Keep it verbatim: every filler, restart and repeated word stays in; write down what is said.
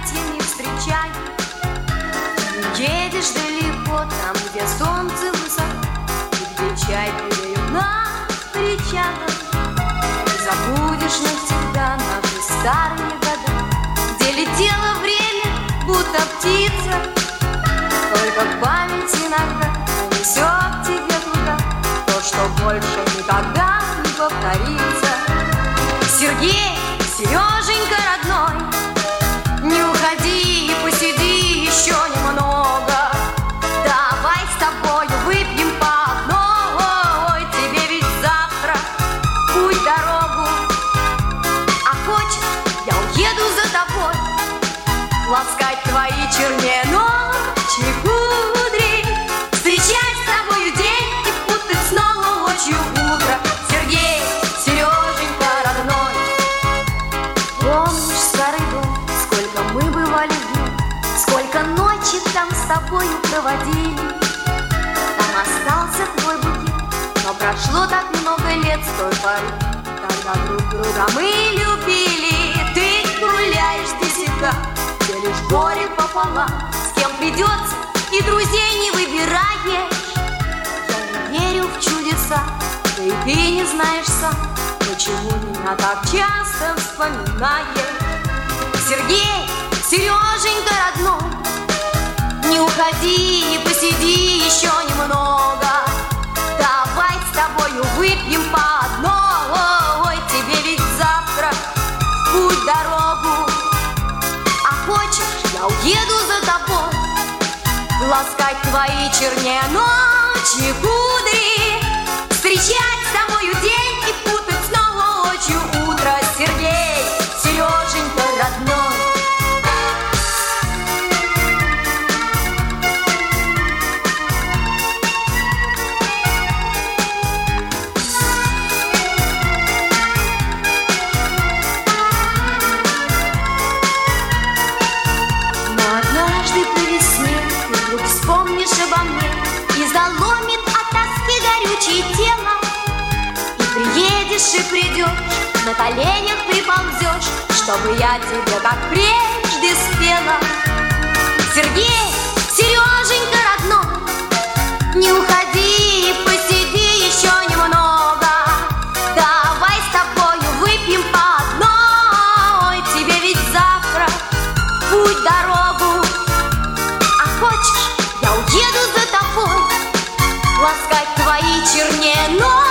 объятиями встречай. Едешь далеко, там, где солнце высоко, и где чай греют на причалах. Забудешь навсегда наши старые года, где летело время, будто птица. Только память иногда унесет тебе туда то, что больше никогда не повторится. Сергей, Сереженька родной, не уходи, посиди еще немного. Давай с тобою выпьем по одной, тебе ведь завтра путь дорогу. А хочешь, я уеду за тобой, ласкать твои черные ночи кудри, встречать с тобою день и путать снова ночью утро. Сергей, Сереженька родной, помнишь старый дом, сколько мы бывали в нем, сколько ночи там с тобою проводили. Там остался твой букет, но прошло так много лет с той поры, когда друг друга мы любили. Ты гуляешь без себя, делишь горе пополам, с кем придется, и друзей не выбираешь. Я не верю в чудеса, да и ты не знаешь сам, почему меня так часто вспоминаешь. Сергей, Сереженька родной, не уходи, посиди еще немного. Давай с тобою выпьем по одной, тебе ведь завтра в путь дорогу. А хочешь, я уеду за тобой, ласкать твои черные ночи кудри, встречать с тобою день и путать снова ночью утро. Сергей, Сереженька родной. Но однажды по весне ты вдруг вспомнишь обо мне, и заломит от тоски горючее тело. И приедешь и придешь, на коленях приползешь, чтобы я тебе как прежде спела. Сергей, Сереженька родной, не уходи, посиди еще немного. Давай с тобою выпьем по одной, тебе ведь завтра путь дорогу. А хочешь, я уеду за тобой, ласкать твои черные ночи